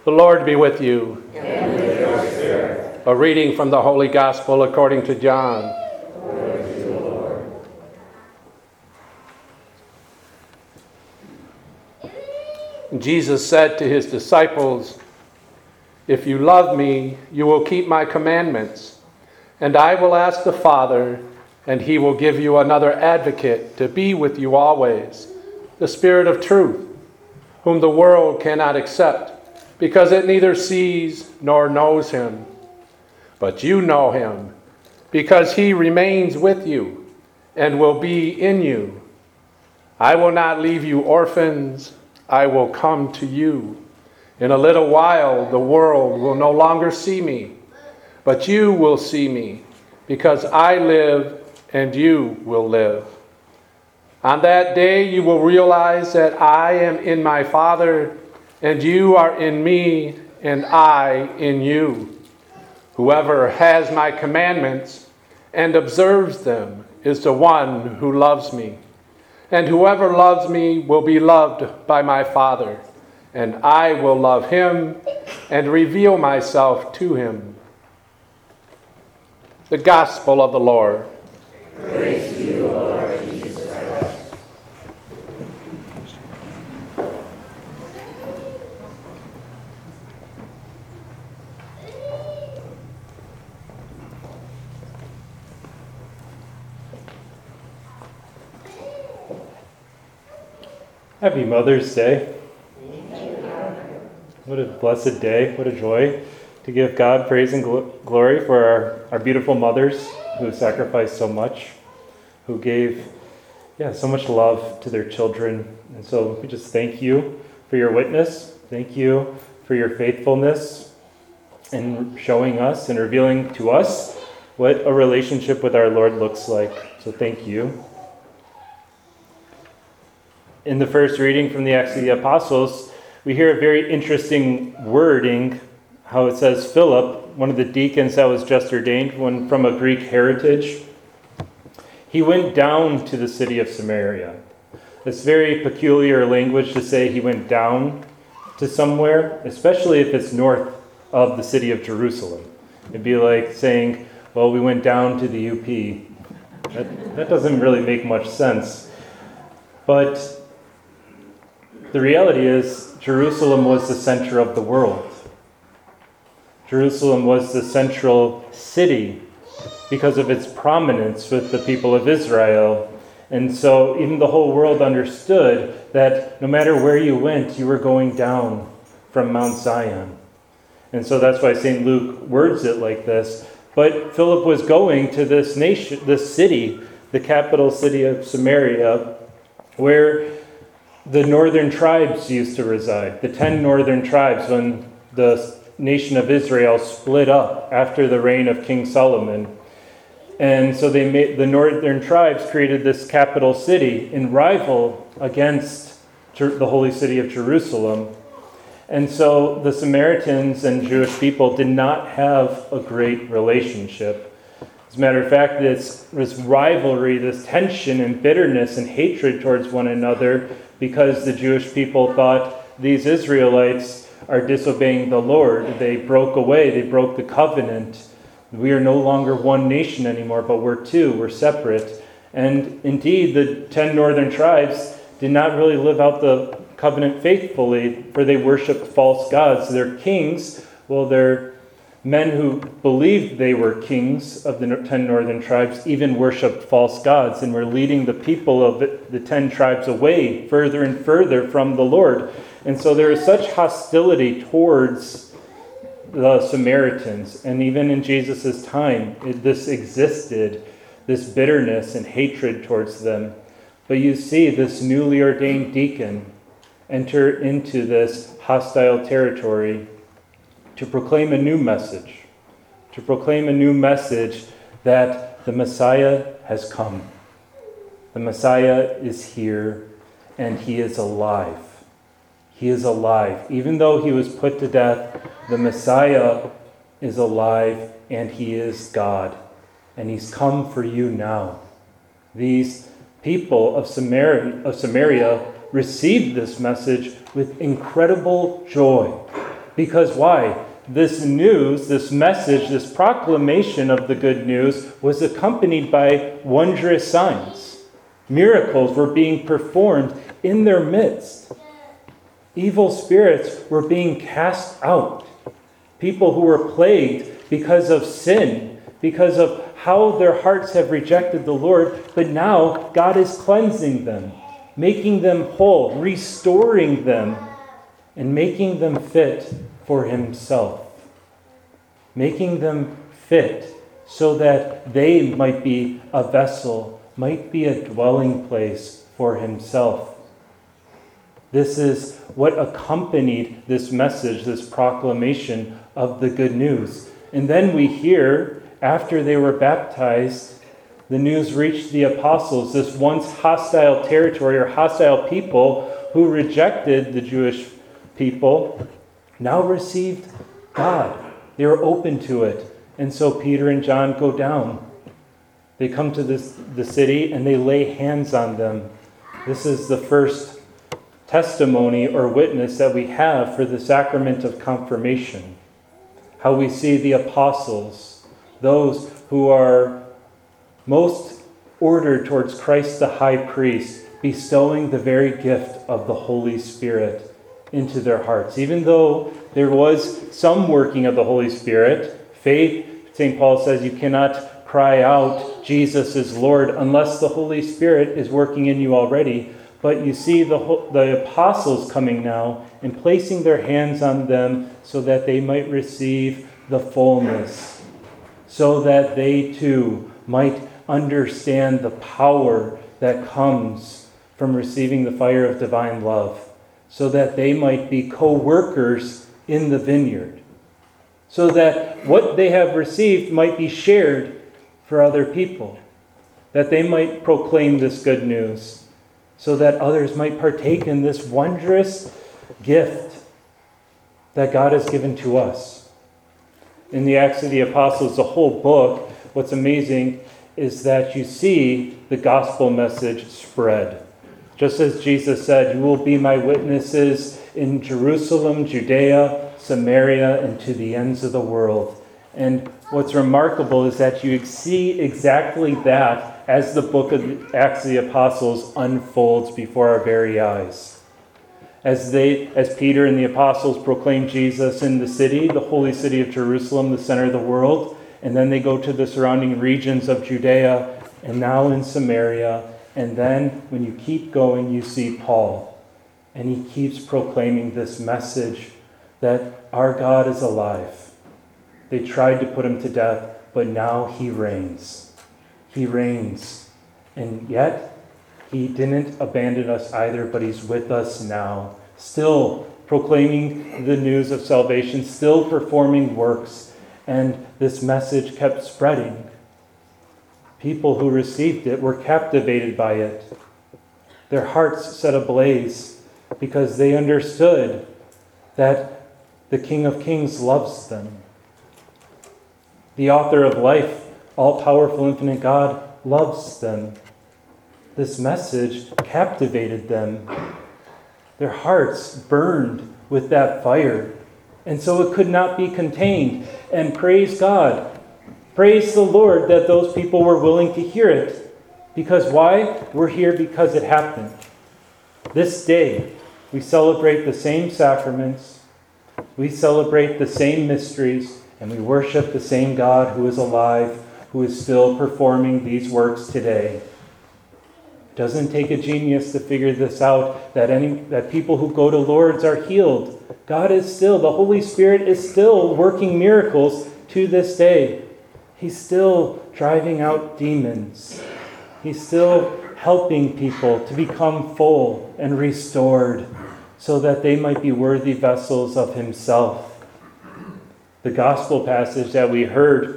The Lord be with you. And with your spirit. A reading from the Holy Gospel according to John. Glory to you, Lord. Jesus said to his disciples, "If you love me, you will keep my commandments, and I will ask the Father, and he will give you another advocate to be with you always, the Spirit of truth, whom the world cannot accept, because it neither sees nor knows him. But you know him, because he remains with you and will be in you. I will not leave you orphans, I will come to you. In a little while the world will no longer see me, but you will see me, because I live and you will live. On that day you will realize that I am in my Father, and you are in me, and I in you. Whoever has my commandments and observes them is the one who loves me. And whoever loves me will be loved by my Father, and I will love him and reveal myself to him." The Gospel of the Lord. Praise to you, Lord Jesus Christ. Happy Mother's Day. What a blessed day, what a joy to give God praise and glory for our beautiful mothers who sacrificed so much, who gave so much love to their children. And so we just thank you for your witness. Thank you for your faithfulness in showing us and revealing to us what a relationship with our Lord looks like. So thank you. In the first reading from the Acts of the Apostles, we hear a very interesting wording, how it says Philip, one of the deacons that was just ordained, one from a Greek heritage, he went down to the city of Samaria. It's very peculiar language to say he went down to somewhere, especially if it's north of the city of Jerusalem. It'd be like saying, well, we went down to the UP. That doesn't really make much sense. But the reality is, Jerusalem was the center of the world. Jerusalem was the central city because of its prominence with the people of Israel. And so even the whole world understood that no matter where you went, you were going down from Mount Zion. And so that's why St. Luke words it like this. But Philip was going to this nation, this city, the capital city of Samaria, where the northern tribes used to reside. The 10 northern tribes, when the nation of Israel split up after the reign of King Solomon. And so the northern tribes created this capital city in rival against the holy city of Jerusalem. And so the Samaritans and Jewish people did not have a great relationship. As a matter of fact, this rivalry, this tension and bitterness and hatred towards one another, because the Jewish people thought these Israelites are disobeying the Lord. They broke away, they broke the covenant. We are no longer one nation anymore, but we're two, we're separate. And indeed, the 10 northern tribes did not really live out the covenant faithfully, for they worshiped false gods. Their kings, their men who believed they were kings of the 10 northern tribes even worshipped false gods and were leading the people of the 10 tribes away further and further from the Lord. And so there is such hostility towards the Samaritans. And even in Jesus' time, this existed, this bitterness and hatred towards them. But you see this newly ordained deacon enter into this hostile territory to proclaim a new message, that the Messiah has come. The Messiah is here, and he is alive. He is alive. Even though he was put to death, the Messiah is alive, and he is God. And he's come for you now. These people of Samaria received this message with incredible joy. Because why? This news, this message, this proclamation of the good news was accompanied by wondrous signs. Miracles were being performed in their midst. Evil spirits were being cast out. People who were plagued because of sin, because of how their hearts have rejected the Lord, but now God is cleansing them, making them whole, restoring them, and making them fit for Himself. Making them fit so that they might be a vessel, might be a dwelling place for Himself. This is what accompanied this message, this proclamation of the good news. And then we hear, after they were baptized, the news reached the apostles, this once hostile territory or hostile people who rejected the Jewish people, now received God. They were open to it. And so Peter and John go down. They come to the city and they lay hands on them. This is the first testimony or witness that we have for the sacrament of confirmation. How we see the apostles, those who are most ordered towards Christ the high priest, bestowing the very gift of the Holy Spirit into their hearts. Even though there was some working of the Holy Spirit, faith, St. Paul says, you cannot cry out, Jesus is Lord, unless the Holy Spirit is working in you already. But you see the apostles coming now and placing their hands on them so that they might receive the fullness, so that they too might understand the power that comes from receiving the fire of divine love, so that they might be co-workers in the vineyard, so that what they have received might be shared for other people, that they might proclaim this good news, so that others might partake in this wondrous gift that God has given to us. In the Acts of the Apostles, the whole book, what's amazing is that you see the gospel message spread. Just as Jesus said, you will be my witnesses in Jerusalem, Judea, Samaria, and to the ends of the world. And what's remarkable is that you see exactly that as the book of Acts of the Apostles unfolds before our very eyes. As Peter and the apostles proclaim Jesus in the city, the holy city of Jerusalem, the center of the world, and then they go to the surrounding regions of Judea, and now in Samaria. And then when you keep going, you see Paul. And he keeps proclaiming this message that our God is alive. They tried to put him to death, but now he reigns. He reigns. And yet, he didn't abandon us either, but he's with us now. Still proclaiming the news of salvation, still performing works. And this message kept spreading. People who received it were captivated by it. Their hearts set ablaze because they understood that the King of Kings loves them. The author of life, all-powerful, infinite God, loves them. This message captivated them. Their hearts burned with that fire, and so it could not be contained. And praise God. Praise the Lord that those people were willing to hear it. Because why? We're here because it happened. This day, we celebrate the same sacraments, we celebrate the same mysteries, and we worship the same God who is alive, who is still performing these works today. It doesn't take a genius to figure this out, that people who go to Lourdes are healed. God is still, the Holy Spirit is still working miracles to this day. He's still driving out demons. He's still helping people to become full and restored so that they might be worthy vessels of Himself. The gospel passage that we heard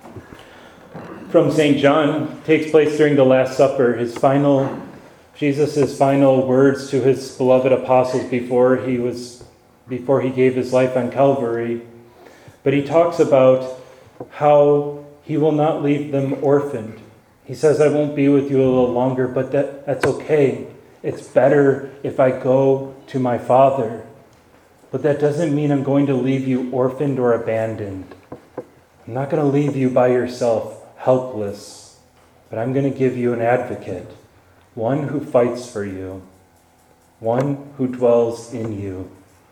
from St. John takes place during the Last Supper, Jesus' final words to his beloved apostles before he gave his life on Calvary. But he talks about how he will not leave them orphaned. He says, I won't be with you a little longer, but that's okay. It's better if I go to my Father. but that doesn't mean I'm going to leave you orphaned or abandoned. I'm not going to leave you by yourself, helpless, but I'm going to give you an advocate, one who fights for you, one who dwells in you.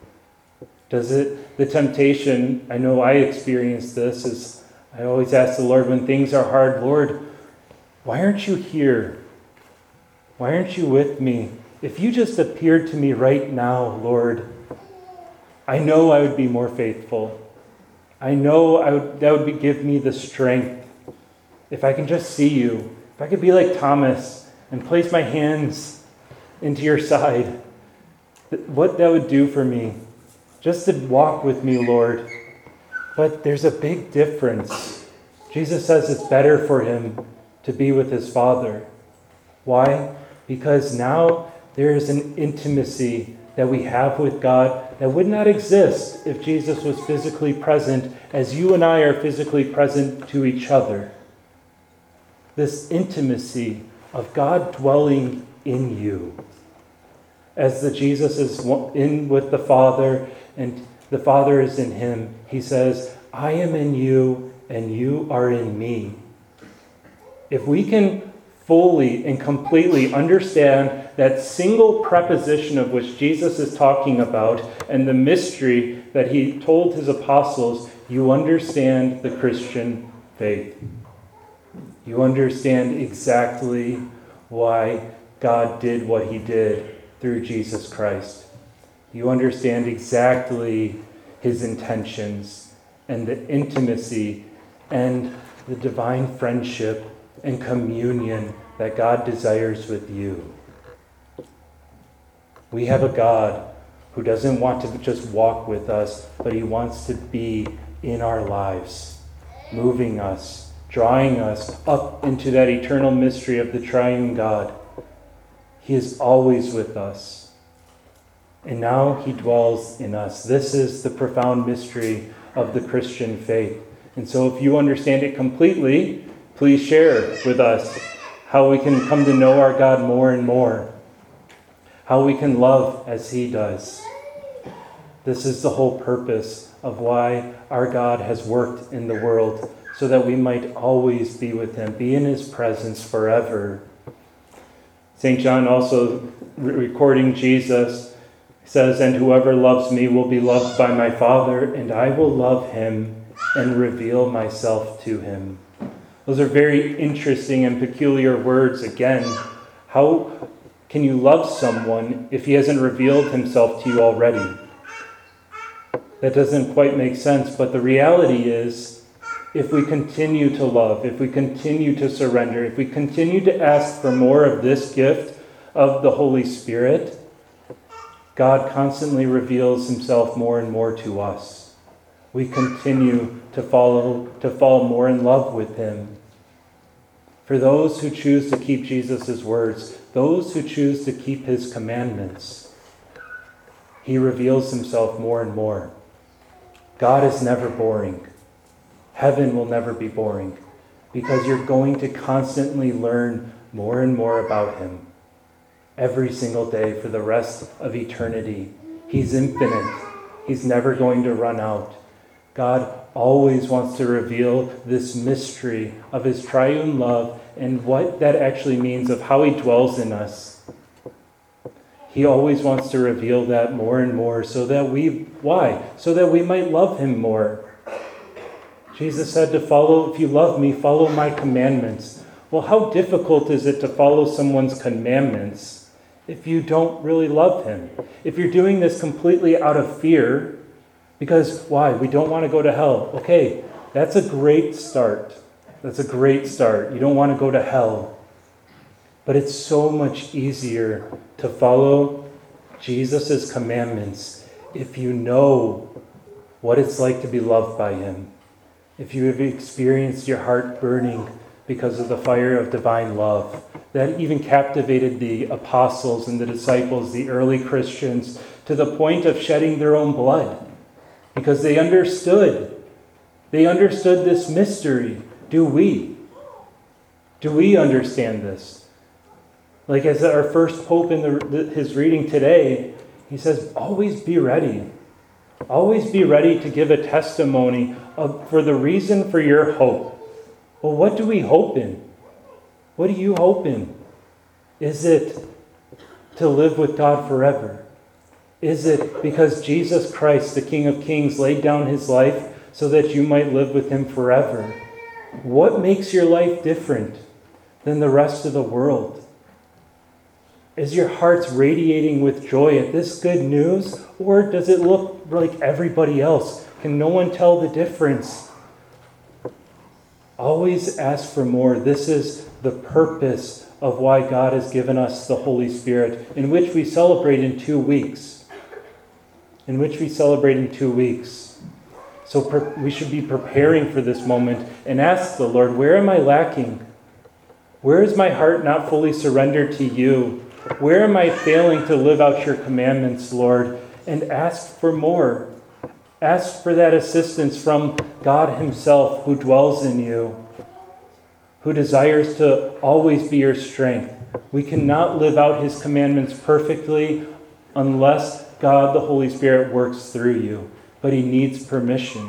The temptation, I know I experienced this, is I always ask the Lord when things are hard, Lord, why aren't you here? Why aren't you with me? If you just appeared to me right now, Lord, I know I would be more faithful. I know that would give me the strength. If I can just see you, if I could be like Thomas and place my hands into your side, what that would do for me. Just to walk with me, Lord. But there's a big difference. Jesus says it's better for him to be with his Father. Why? Because now there is an intimacy that we have with God that would not exist if Jesus was physically present as you and I are physically present to each other. This intimacy of God dwelling in you. As Jesus is in with the Father and the Father is in him, he says, I am in you and you are in me. If we can fully and completely understand that single preposition of which Jesus is talking about and the mystery that he told his apostles, you understand the Christian faith. You understand exactly why God did what he did through Jesus Christ. You understand exactly his intentions and the intimacy and the divine friendship and communion that God desires with you. We have a God who doesn't want to just walk with us, but he wants to be in our lives, moving us, drawing us up into that eternal mystery of the triune God. He is always with us. And now he dwells in us. This is the profound mystery of the Christian faith. And so if you understand it completely, please share with us how we can come to know our God more and more. How we can love as he does. This is the whole purpose of why our God has worked in the world, so that we might always be with him, be in his presence forever. St. John also, recording Jesus, says, and whoever loves me will be loved by my Father, and I will love him and reveal myself to him. Those are very interesting and peculiar words again. How can you love someone if he hasn't revealed himself to you already? That doesn't quite make sense, but the reality is, if we continue to love, if we continue to surrender, if we continue to ask for more of this gift of the Holy Spirit, God constantly reveals himself more and more to us. We continue to fall more in love with him. For those who choose to keep Jesus' words, those who choose to keep his commandments, he reveals himself more and more. God is never boring. Heaven will never be boring, because you're going to constantly learn more and more about him every single day for the rest of eternity. He's infinite. He's never going to run out. God always wants to reveal this mystery of his triune love and what that actually means of how he dwells in us. He always wants to reveal that more and more so that So that we might love him more. Jesus said to follow, if you love me, follow my commandments. Well, how difficult is it to follow someone's commandments if you don't really love him? If you're doing this completely out of fear, because why? We don't want to go to hell. Okay, that's a great start. That's a great start. You don't want to go to hell. But it's so much easier to follow Jesus' commandments if you know what it's like to be loved by him. If you have experienced your heart burning because of the fire of divine love, that even captivated the apostles and the disciples, the early Christians, to the point of shedding their own blood, because they understood. They understood this mystery. Do we? Do we understand this? Like as our first pope in his reading today, he says, always be ready. Always be ready to give a testimony for the reason for your hope. Well, what do we hope in? What do you hope in? Is it to live with God forever? Is it because Jesus Christ, the King of Kings, laid down his life so that you might live with him forever? What makes your life different than the rest of the world? Is your heart radiating with joy at this good news, or does it look like everybody else? Can no one tell the difference? Always ask for more. This is the purpose of why God has given us the Holy Spirit, in which we celebrate in 2 weeks. So we should be preparing for this moment and ask the Lord, where am I lacking? Where is my heart not fully surrendered to you? Where am I failing to live out your commandments, Lord? And ask for more. Ask for that assistance from God himself, who dwells in you, who desires to always be your strength. We cannot live out his commandments perfectly unless God, the Holy Spirit, works through you. But he needs permission.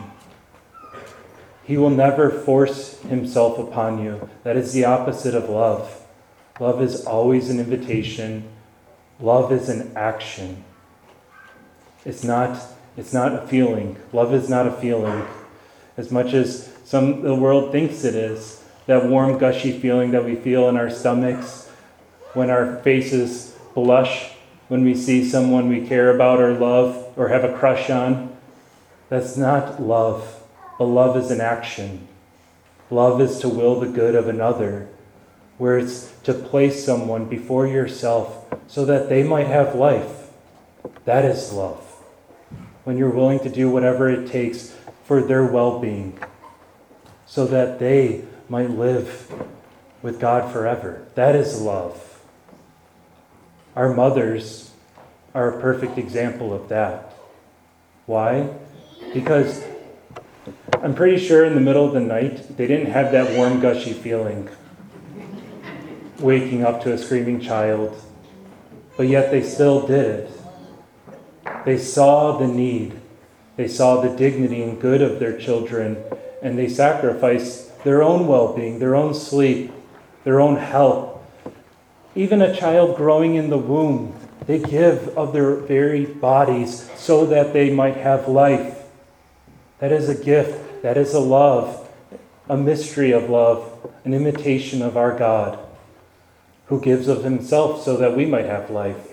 He will never force himself upon you. That is the opposite of love. Love is always an invitation. Love is an action. It's not a feeling. Love is not a feeling. As much as the world thinks it is. That warm, gushy feeling that we feel in our stomachs when our faces blush, when we see someone we care about or love or have a crush on. That's not love. But love is an action. Love is to will the good of another, where it's to place someone before yourself so that they might have life. That is love. When you're willing to do whatever it takes for their well-being, so that they might live with God forever. That is love. Our mothers are a perfect example of that. Why? Because I'm pretty sure in the middle of the night, they didn't have that warm, gushy feeling, waking up to a screaming child, but yet they still did it. They saw the need. They saw the dignity and good of their children, and they sacrificed their own well-being, their own sleep, their own health. Even a child growing in the womb, they give of their very bodies so that they might have life. That is a gift. That is a love, a mystery of love, an imitation of our God, who gives of himself so that we might have life.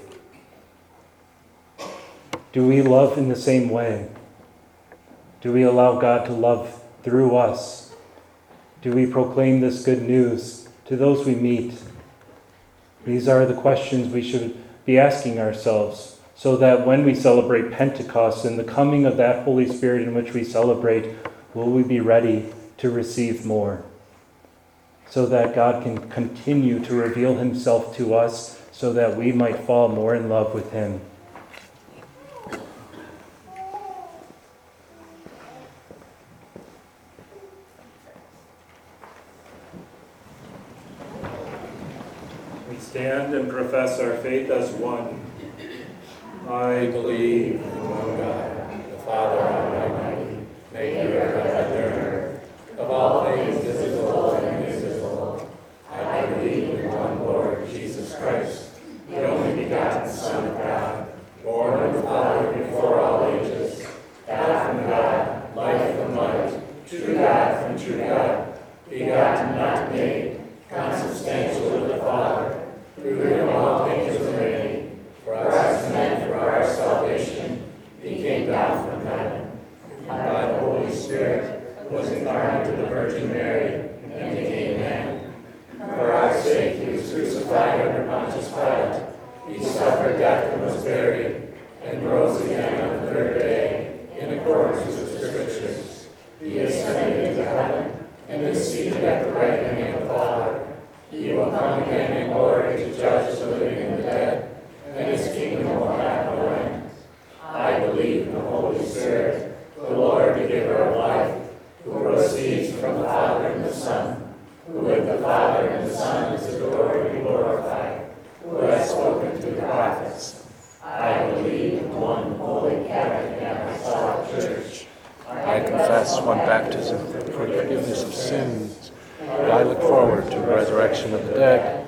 Do we love in the same way? Do we allow God to love through us? Do we proclaim this good news to those we meet? These are the questions we should be asking ourselves, so that when we celebrate Pentecost and the coming of that Holy Spirit in which we celebrate, will we be ready to receive more? So that God can continue to reveal himself to us, so that we might fall more in love with him. We stand and profess our faith as one. I believe in one God, the Father Almighty, maker of heaven and earth, of all things visible and invisible. I believe in one Lord Jesus Christ, the only begotten Son of God, born of the Father before all ages, God from God, light from light, true God from true God, begotten, not made, consubstantial with the Father, through whom all things were made, for us men, for our salvation, became down from heaven, and by the Holy Spirit was incarnate of the Virgin Mary, and became man. For our sake he was crucified under Pontius Pilate. He suffered death and was buried, and rose again on the third day, in accordance with the Scriptures. He ascended into heaven, and is seated at the right hand of the Father. He will come again in glory to judge the living and the dead, and his kingdom will have no end. I believe in the Holy Spirit, the Lord, the giver of life, who proceeds from the Father and the Son, who with the Father and the Son is adored and glorified, who has spoken through the prophets. I believe in one holy I confess one baptism for the forgiveness of sins. And I look forward to the resurrection of the dead